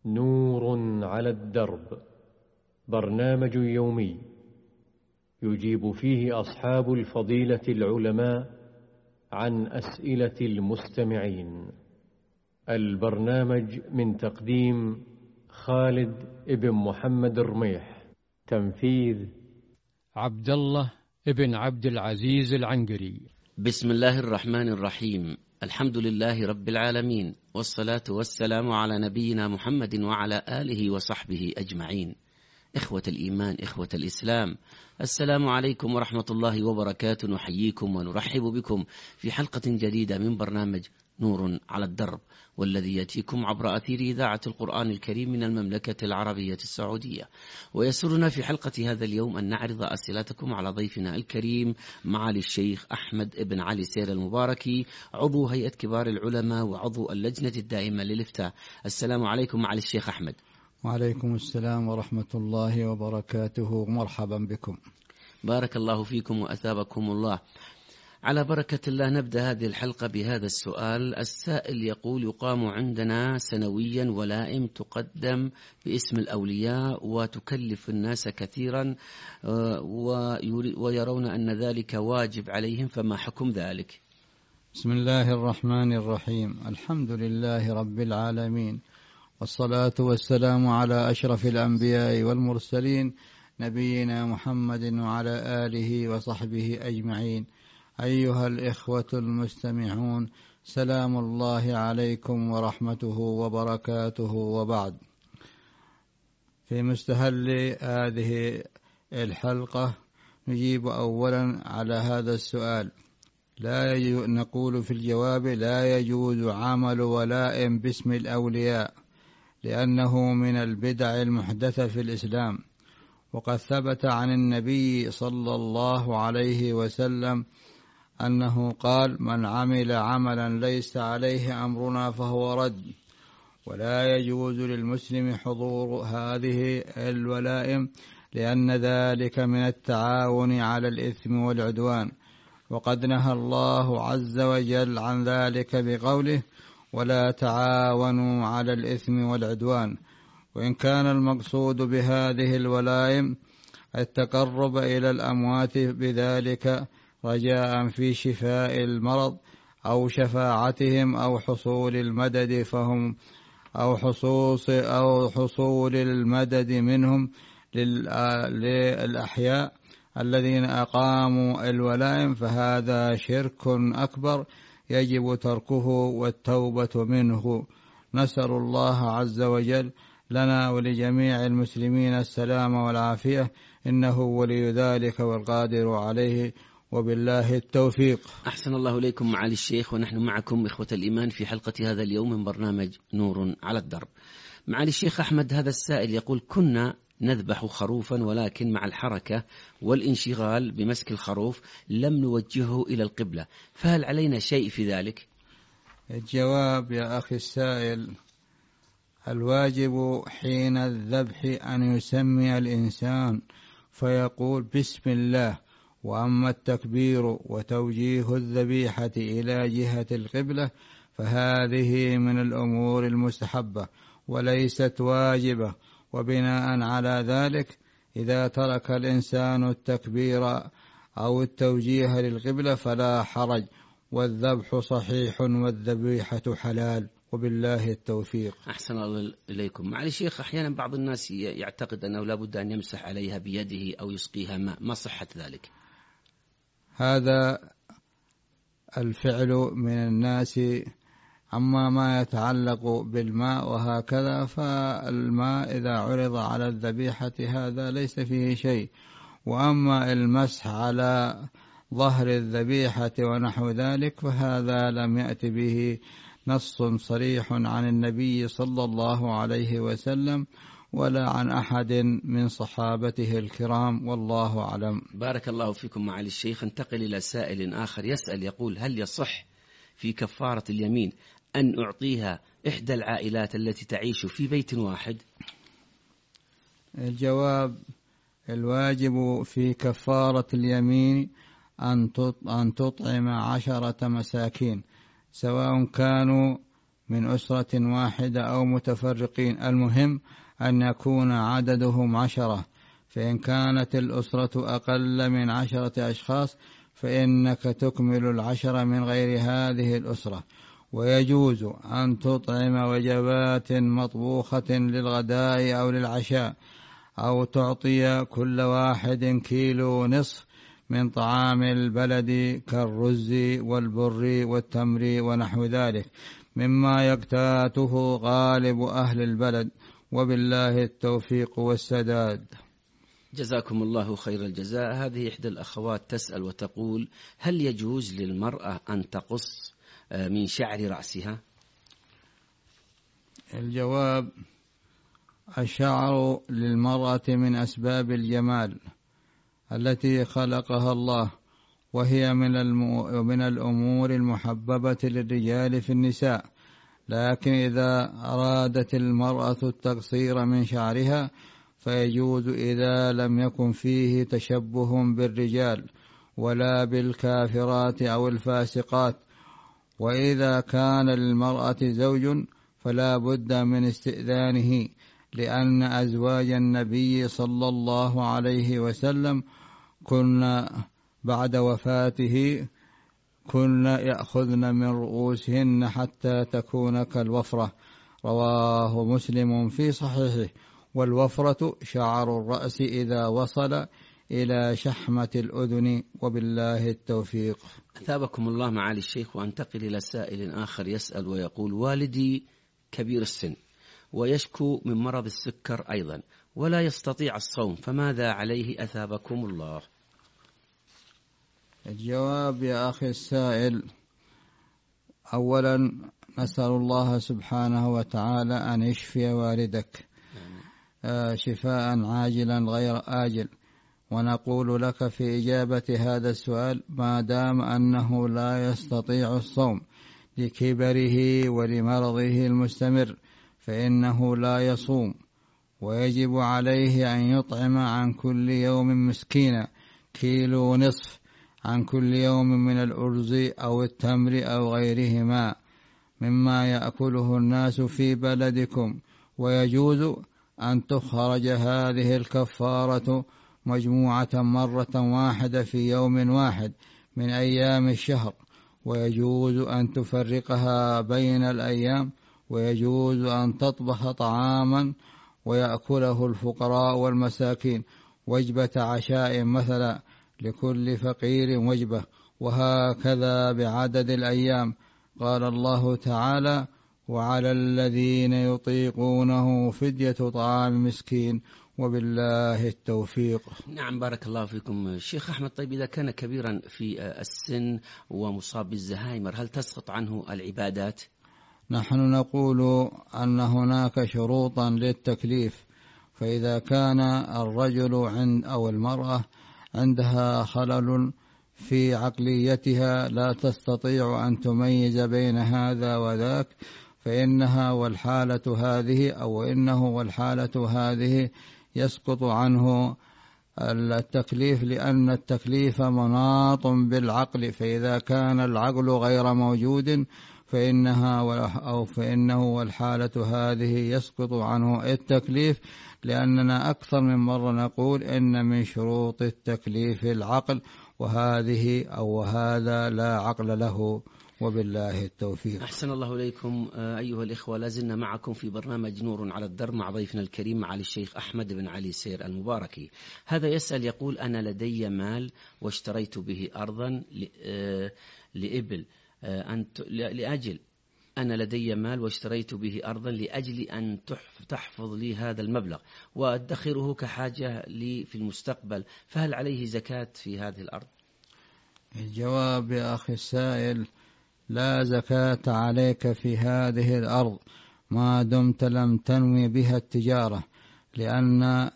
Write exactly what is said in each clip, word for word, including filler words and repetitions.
نور على الدرب، برنامج يومي يجيب فيه أصحاب الفضيلة العلماء عن أسئلة المستمعين. البرنامج من تقديم خالد ابن محمد الرميح، تنفيذ عبد الله ابن عبد العزيز العنقري. بسم الله الرحمن الرحيم. الحمد لله رب العالمين، والصلاة والسلام على نبينا محمد وعلى آله وصحبه أجمعين. إخوة الإيمان، إخوة الإسلام، السلام عليكم ورحمة الله وبركاته. نحييكم ونرحب بكم في حلقة جديدة من برنامج نور على الدرب، والذي يأتيكم عبر أثير إذاعة القرآن الكريم من المملكة العربية السعودية. ويسرنا في حلقة هذا اليوم أن نعرض أسئلتكم على ضيفنا الكريم معالي الشيخ أحمد ابن علي سير المباركي، عضو هيئة كبار العلماء وعضو اللجنة الدائمة للإفتاء. السلام عليكم معالي الشيخ أحمد. وعليكم السلام ورحمة الله وبركاته، مرحبا بكم. بارك الله فيكم وأثابكم الله. على بركة الله نبدأ هذه الحلقة بهذا السؤال. السائل يقول: يقام عندنا سنويا ولائم تقدم باسم الأولياء وتكلف الناس كثيرا ويرون أن ذلك واجب عليهم، فما حكم ذلك؟ بسم الله الرحمن الرحيم. الحمد لله رب العالمين، والصلاة والسلام على أشرف الأنبياء والمرسلين، نبينا محمد وعلى آله وصحبه أجمعين. أيها الإخوة المستمعون، سلام الله عليكم ورحمته وبركاته، وبعد. في مستهل هذه الحلقة نجيب أولا على هذا السؤال. لا نقول في الجواب: لا يجوز عمل ولائم باسم الأولياء، لأنه من البدع المحدثة في الإسلام. وقد ثبت عن النبي صلى الله عليه وسلم أنه قال: من عمل عملا ليس عليه أمرنا فهو رد. ولا يجوز للمسلم حضور هذه الولائم، لأن ذلك من التعاون على الإثم والعدوان، وقد نهى الله عز وجل عن ذلك بقوله: ولا تعاونوا على الإثم والعدوان. وإن كان المقصود بهذه الولائم التقرب إلى الأموات بذلك رجاء في شفاء المرض أو شفاعتهم أو حصول المدد فهم أو حصوص أو حصول المدد منهم للأحياء الذين أقاموا الولائم، فهذا شرك أكبر يجب تركه والتوبة منه. نسأل الله عز وجل لنا ولجميع المسلمين السلام والعافية، إنه ولي ذلك والقادر عليه، وبالله التوفيق. أحسن الله إليكم معالي الشيخ، ونحن معكم إخوة الإيمان في حلقة هذا اليوم من برنامج نور على الدرب. معالي الشيخ أحمد، هذا السائل يقول: كنا نذبح خروفا، ولكن مع الحركة والانشغال بمسك الخروف لم نوجهه إلى القبلة، فهل علينا شيء في ذلك؟ الجواب يا أخي السائل: الواجب حين الذبح أن يسمي الإنسان فيقول بسم الله، وأما التكبير وتوجيه الذبيحة إلى جهة القبلة فهذه من الأمور المستحبة وليست واجبة. وبناء على ذلك إذا ترك الإنسان التكبير أو التوجيه للقبلة فلا حرج، والذبح صحيح والذبيحة حلال، وبالله التوفيق. أحسن الله إليكم. معالي الشيخ، أحيانا بعض الناس يعتقد أنه لا بد أن يمسح عليها بيده أو يسقيها ماء، ما صحة ذلك؟ هذا الفعل من الناس. أما ما يتعلق بالماء وهكذا، فالماء إذا عرض على الذبيحة هذا ليس فيه شيء. وأما المسح على ظهر الذبيحة ونحو ذلك فهذا لم يأت به نص صريح عن النبي صلى الله عليه وسلم ولا عن أحد من صحابته الكرام، والله أعلم. بارك الله فيكم معالي الشيخ. انتقل إلى سائل آخر يسأل يقول: هل يصح في كفارة اليمين أن أعطيها إحدى العائلات التي تعيش في بيت واحد؟ الجواب: الواجب في كفارة اليمين أن تطعم عشرة مساكين، سواء كانوا من أسرة واحدة أو متفرقين، المهم أن يكون عددهم عشرة، فإن كانت الأسرة أقل من عشرة أشخاص فإنك تكمل العشرة من غير هذه الأسرة. ويجوز أن تطعم وجبات مطبوخة للغداء أو للعشاء، أو تعطي كل واحد كيلو نصف من طعام البلد كالرز والبر والتمر ونحو ذلك مما يقتاته غالب أهل البلد، وبالله التوفيق والسداد. جزاكم الله خير الجزاء. هذه إحدى الأخوات تسأل وتقول: هل يجوز للمرأة أن تقص من شعر رأسها؟ الجواب: الشعر للمرأة من أسباب الجمال التي خلقها الله، وهي من من الأمور المحببة للرجال في النساء، لكن إذا أرادت المرأة التقصير من شعرها فيجوز إذا لم يكن فيه تشبه بالرجال ولا بالكافرات أو الفاسقات. وإذا كان للمرأة زوج فلا بد من استئذانه، لأن أزواج النبي صلى الله عليه وسلم كنا بعد وفاته كنا يأخذن من رؤوسهن حتى تكون كالوفرة، رواه مسلم في صحيحه. والوفرة شعر الرأس إذا وصل إلى شحمة الأذن، وبالله التوفيق. أثابكم الله معالي الشيخ. وأنتقل إلى سائل آخر يسأل ويقول: والدي كبير السن ويشكو من مرض السكر أيضا ولا يستطيع الصوم، فماذا عليه أثابكم الله؟ الجواب يا أخي السائل: أولا نسأل الله سبحانه وتعالى أن يشفي والدك شفاء عاجلا غير آجل، ونقول لك في إجابة هذا السؤال: ما دام أنه لا يستطيع الصوم لكبره ولمرضه المستمر فإنه لا يصوم، ويجب عليه أن يطعم عن كل يوم مسكينا كيلو نصف عن كل يوم من الأرز أو التمر أو غيرهما مما يأكله الناس في بلدكم. ويجوز أن تخرج هذه الكفارة مجموعة مرة واحدة في يوم واحد من أيام الشهر، ويجوز أن تفرقها بين الأيام، ويجوز أن تطبخ طعاما ويأكله الفقراء والمساكين، وجبة عشاء مثلا لكل فقير وجبة، وهكذا بعدد الأيام. قال الله تعالى: وعلى الذين يطيقونه فدية طعام مسكين، وبالله التوفيق. نعم، بارك الله فيكم الشيخ أحمد. طيب، إذا كان كبيرا في السن ومصاب بالزهايمر هل تسقط عنه العبادات؟ نحن نقول أن هناك شروطا للتكليف، فإذا كان الرجل عند أو المرأة عندها خلل في عقليتها لا تستطيع أن تميز بين هذا وذاك فإنها والحالة هذه أو إنه والحالة هذه يسقط عنه التكليف، لأن التكليف مناط بالعقل، فإذا كان العقل غير موجود فإنها أو فإنه والحالة هذه يسقط عنه التكليف، لأننا أكثر من مرة نقول إن من شروط التكليف العقل، وهذه أو هذا لا عقل له، وبالله التوفيق. أحسن الله إليكم أيها الإخوة. لازلنا معكم في برنامج نور على الدرب مع ضيفنا الكريم معالي الشيخ أحمد بن علي سير المباركي. هذا يسأل يقول: أنا لدي مال واشتريت به أرضا لإبل أن لأجل أنا لدي مال واشتريت به أرضا لأجل أن تحفظ لي هذا المبلغ وأدخره كحاجة لي في المستقبل، فهل عليه زكاة في هذه الأرض؟ الجواب يا أخي السائل: لا زكاة عليك في هذه الأرض ما دمت لم تنوي بها التجارة، لأن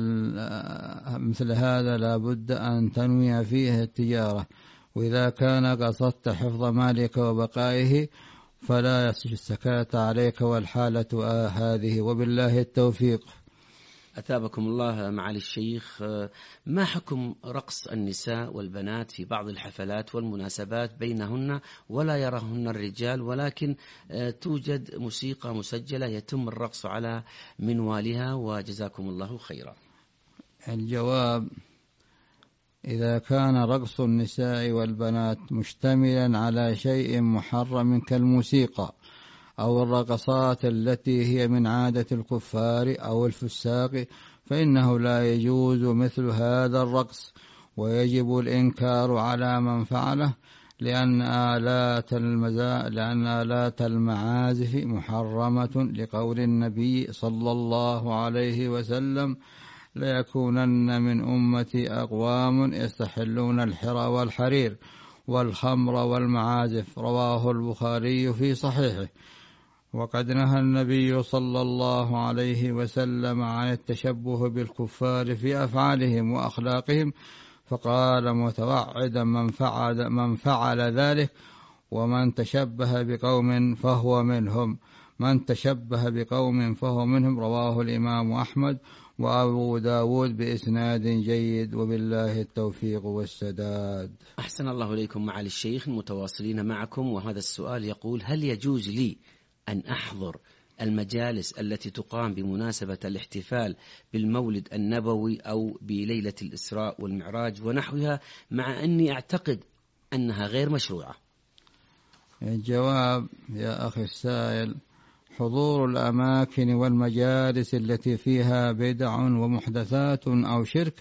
مثل هذا لا بد أن تنوي فيه التجارة، وإذا كان قصدت حفظ مالك وبقائه فلا زكاة عليك والحالة هذه، وبالله التوفيق. أثابكم الله معالي الشيخ، ما حكم رقص النساء والبنات في بعض الحفلات والمناسبات بينهن ولا يراهن الرجال، ولكن توجد موسيقى مسجلة يتم الرقص على منوالها، وجزاكم الله خيرا؟ الجواب: إذا كان رقص النساء والبنات مشتملا على شيء محرم كالموسيقى أو الرقصات التي هي من عادة الكفار أو الفساق، فإنه لا يجوز مثل هذا الرقص، ويجب الإنكار على من فعله، لأن آلات المزا... لأن آلات المعازف محرمة، لقول النبي صلى الله عليه وسلم: ليكونن من أمتي أقوام يستحلون الحرى والحرير والخمر والمعازف، رواه البخاري في صحيحه. وقد نهى النبي صلى الله عليه وسلم عن التشبه بالكفار في أفعالهم وأخلاقهم، فقال متوعدا: من فعل, من فعل ذلك ومن تشبه بقوم فهو منهم، من تشبه بقوم فهو منهم، رواه الإمام أحمد وأبو داود بإسناد جيد، وبالله التوفيق والسداد. أحسن الله إليكم معالي الشيخ، متواصلين معكم، وهذا السؤال يقول: هل يجوز لي أن أحضر المجالس التي تقام بمناسبة الاحتفال بالمولد النبوي أو بليلة الإسراء والمعراج ونحوها، مع أني أعتقد أنها غير مشروعة؟ الجواب: يا أخي السائل، حضور الأماكن والمجالس التي فيها بدع ومحدثات أو شرك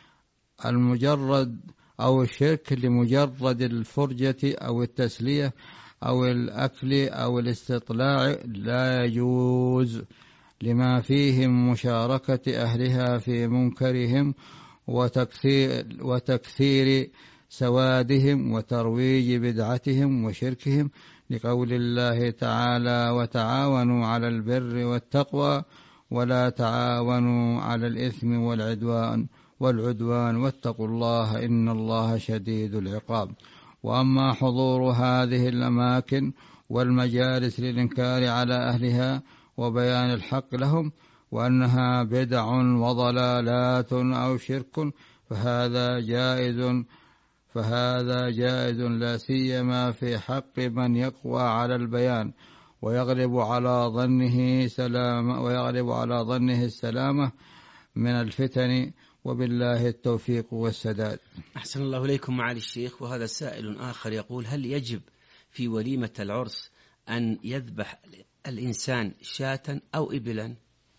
المجرد أو الشرك لمجرد الفرجة أو التسلية أو الأكل أو الاستطلاع لا يجوز، لما فيه مشاركة أهلها في منكرهم وتكثير, وتكثير سوادهم وترويج بدعتهم وشركهم، لقول الله تعالى: وتعاونوا على البر والتقوى ولا تعاونوا على الإثم والعدوان والعدوان واتقوا الله إن الله شديد العقاب. وأما حضور هذه الأماكن والمجالس للإنكار على أهلها وبيان الحق لهم وأنها بدع وضلالات أو شرك فهذا جائز فهذا جائز لا سيما في حق من يقوى على البيان ويغلب على ظنه سلامة ويغلب على ظنه السلامة من الفتن، وبالله التوفيق والسداد. أحسن الله إليكم معالي الشيخ. وهذا سائل آخر يقول: هل يجب في وليمة العرس أن يذبح الإنسان شاة أو إبلا؟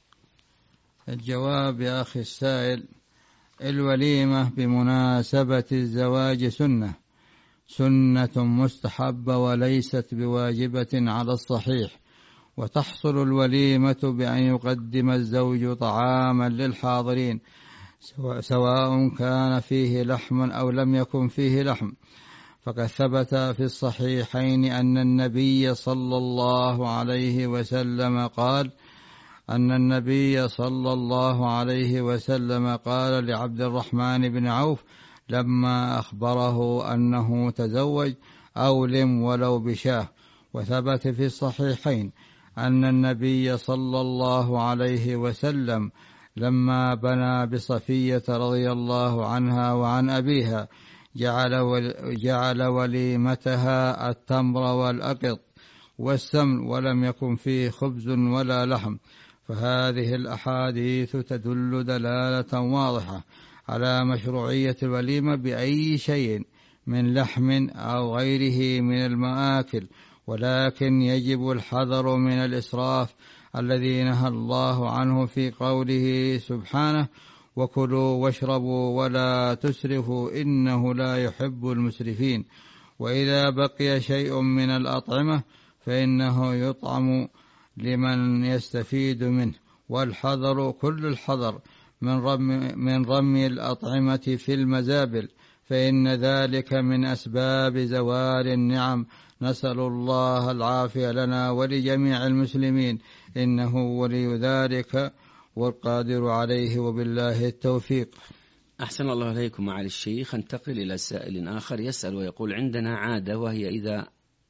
الجواب: يا أخي السائل، الوليمة بمناسبة الزواج سنة سنة مستحبة وليست بواجبة على الصحيح، وتحصل الوليمة بأن يقدم الزوج طعاما للحاضرين سواء كان فيه لحم أو لم يكن فيه لحم، فقد ثبت في الصحيحين أن النبي صلى الله عليه وسلم قال أن النبي صلى الله عليه وسلم قال لعبد الرحمن بن عوف لما أخبره أنه تزوج: أولم ولو بشاه. وثبت في الصحيحين أن النبي صلى الله عليه وسلم لما بنى بصفية رضي الله عنها وعن أبيها جعل, جعل وليمتها التمر والأقط والسمن ولم يكن فيه خبز ولا لحم، فهذه الأحاديث تدل دلالة واضحة على مشروعية الوليمة بأي شيء من لحم أو غيره من المآكل، ولكن يجب الحذر من الإسراف الذي نهى الله عنه في قوله سبحانه: وكلوا واشربوا ولا تسرفوا إنه لا يحب المسرفين. وإذا بقي شيء من الأطعمة فإنه يطعم لمن يستفيد منه، والحذر كل الحذر من رمي, من رمي الأطعمة في المزابل، فإن ذلك من أسباب زوال النعم، نسأل الله العافية لنا ولجميع المسلمين، إنه ولي ذلك والقادر عليه، وبالله التوفيق. أحسن الله إليكم معالي الشيخ. انتقل إلى سائل آخر يسأل ويقول: عندنا عادة، وهي إذا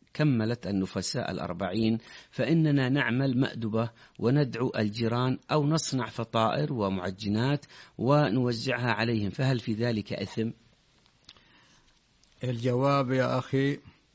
كملت النفساء الأربعين فإننا نعمل مأدبة وندعو الجيران أو نصنع فطائر ومعجنات ونوزعها عليهم، فهل في ذلك إثم؟ الجواب يا أخي: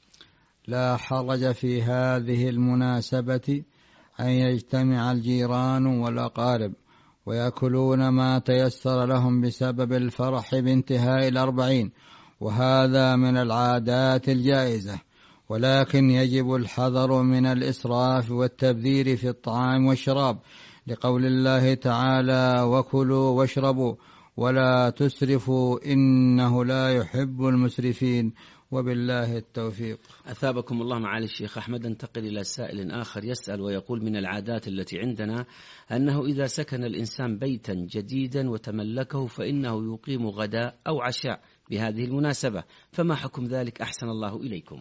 لا حرج في هذه المناسبة أن يجتمع الجيران والأقارب ويأكلون ما تيسر لهم بسبب الفرح بانتهاء الأربعين، وهذا من العادات الجائزة، ولكن يجب الحذر من الإسراف والتبذير في الطعام والشراب، لقول الله تعالى: وكلوا واشربوا ولا تسرفوا إنه لا يحب المسرفين، وبالله التوفيق. أثابكم الله معالي الشيخ أحمد. انتقل إلى سائل آخر يسأل ويقول: من العادات التي عندنا أنه إذا سكن الإنسان بيتا جديدا وتملكه فإنه يقيم غداء أو عشاء بهذه المناسبة، فما حكم ذلك أحسن الله إليكم؟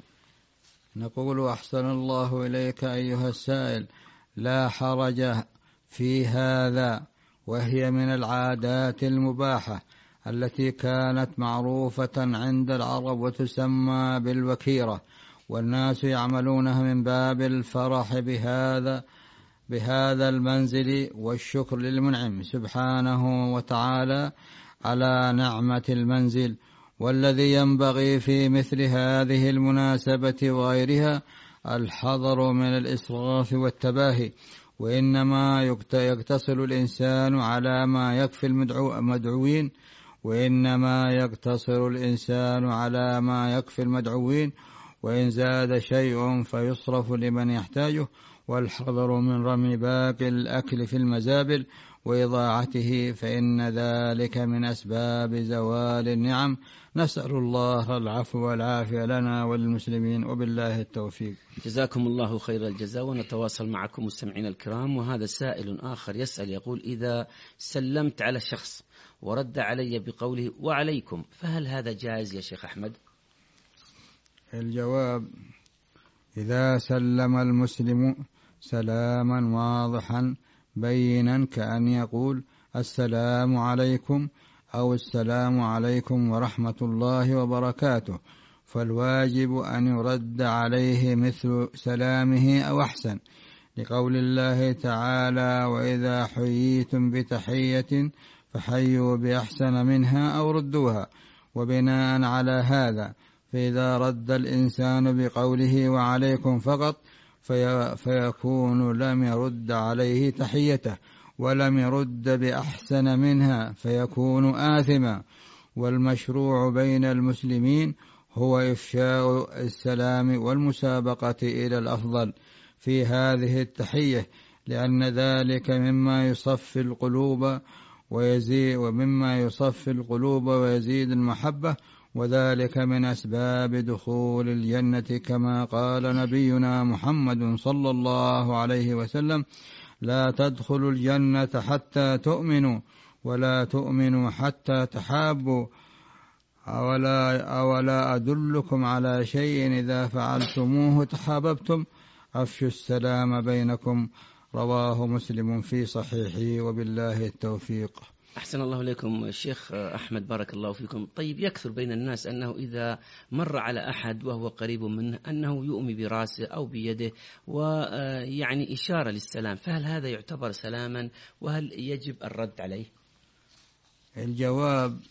نقول: أحسن الله إليك أيها السائل، لا حرج في هذا، وهي من العادات المباحة التي كانت معروفة عند العرب وتسمى بالوكيرة، والناس يعملونها من باب الفرح بهذا بهذا المنزل والشكر للمنعم سبحانه وتعالى على نعمة المنزل. والذي ينبغي في مثل هذه المناسبة وغيرها الحذر من الإسراف والتباهي، وإنما يقتصر الإنسان على ما يكفي المدعوين وإنما يقتصر الإنسان على ما يكفي المدعوين وإن زاد شيء فيصرف لمن يحتاجه، والحذر من رمي باقي الأكل في المزابل وإضاعته، فإن ذلك من أسباب زوال النعم. نسأل الله العفو والعافية لنا وللمسلمين، وبالله التوفيق. جزاكم الله خير الجزاء. ونتواصل معكم مستمعين الكرام. وهذا سائل آخر يسأل يقول: إذا سلمت على شخص ورد علي بقوله وعليكم، فهل هذا جائز يا شيخ أحمد؟ الجواب: إذا سلم المسلم سلاما واضحا بينا كأن يقول السلام عليكم أو السلام عليكم ورحمة الله وبركاته، فالواجب أن يرد عليه مثل سلامه أو أحسن، لقول الله تعالى: وإذا حييتم بتحية فحيوا بأحسن منها أو ردوها. وبناء على هذا فإذا رد الإنسان بقوله وعليكم فقط في فيكون لم يرد عليه تحيته ولم يرد بأحسن منها فيكون آثما. والمشروع بين المسلمين هو إفشاء السلام والمسابقة إلى الأفضل في هذه التحية، لأن ذلك مما يصفي القلوب ويزيد ومما يصفي القلوب ويزيد المحبة، وذلك من أسباب دخول الجنة، كما قال نبينا محمد صلى الله عليه وسلم: لا تدخلوا الجنة حتى تؤمنوا ولا تؤمنوا حتى تحابوا، أولا, أولا أدلكم على شيء إذا فعلتموه تحاببتم، أفشوا السلام بينكم. رواه مسلم في صحيحه، وبالله التوفيق. أحسن الله إليكم الشيخ أحمد، بارك الله فيكم. طيب، يكثر بين الناس أنه إذا مر على أحد وهو قريب منه أنه يؤمي برأسه أو بيده ويعني إشارة للسلام، فهل هذا يعتبر سلاما وهل يجب الرد عليه؟ الجواب: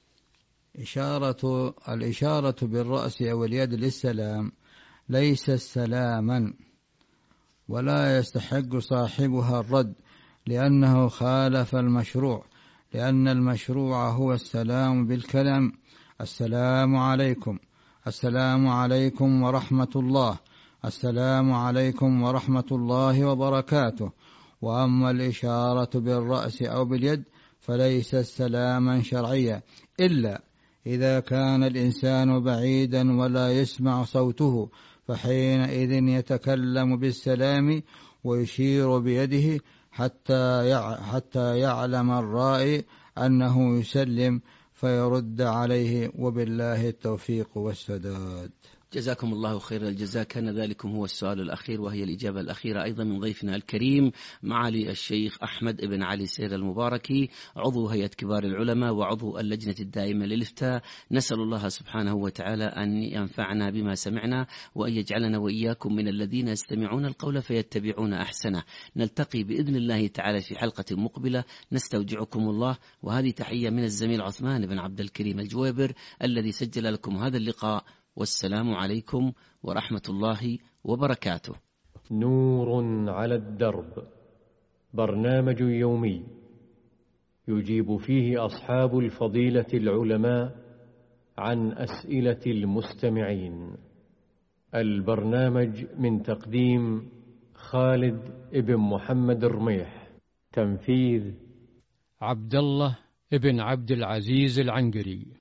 إشارة الإشارة بالرأس أو اليد للسلام ليس سلاما، ولا يستحق صاحبها الرد، لأنه خالف المشروع، لأن المشروع هو السلام بالكلام: السلام عليكم، السلام عليكم ورحمة الله، السلام عليكم ورحمة الله وبركاته. وأما الإشارة بالرأس أو باليد فليس سلاما شرعيا، إلا إذا كان الإنسان بعيدا ولا يسمع صوته، فحينئذ يتكلم بالسلام ويشير بيده حتى حتى يعلم الرائي أنه يسلم فيرد عليه، وبالله التوفيق والسداد. جزاكم الله خير الجزاء. كان ذلكم هو السؤال الأخير وهي الإجابة الأخيرة أيضا من ضيفنا الكريم معالي الشيخ أحمد بن علي سير المباركي، عضو هيئة كبار العلماء وعضو اللجنة الدائمة للإفتاء. نسأل الله سبحانه وتعالى أن ينفعنا بما سمعنا وأن يجعلنا وإياكم من الذين يستمعون القول فيتبعون أحسنه. نلتقي بإذن الله تعالى في حلقة مقبلة. نستودعكم الله، وهذه تحية من الزميل عثمان بن عبد الكريم الجويبر الذي سجل لكم هذا اللقاء، والسلام عليكم ورحمة الله وبركاته. نور على الدرب، برنامج يومي يجيب فيه أصحاب الفضيلة العلماء عن أسئلة المستمعين. البرنامج من تقديم خالد ابن محمد الرميح، تنفيذ عبد الله ابن عبد العزيز العنقري.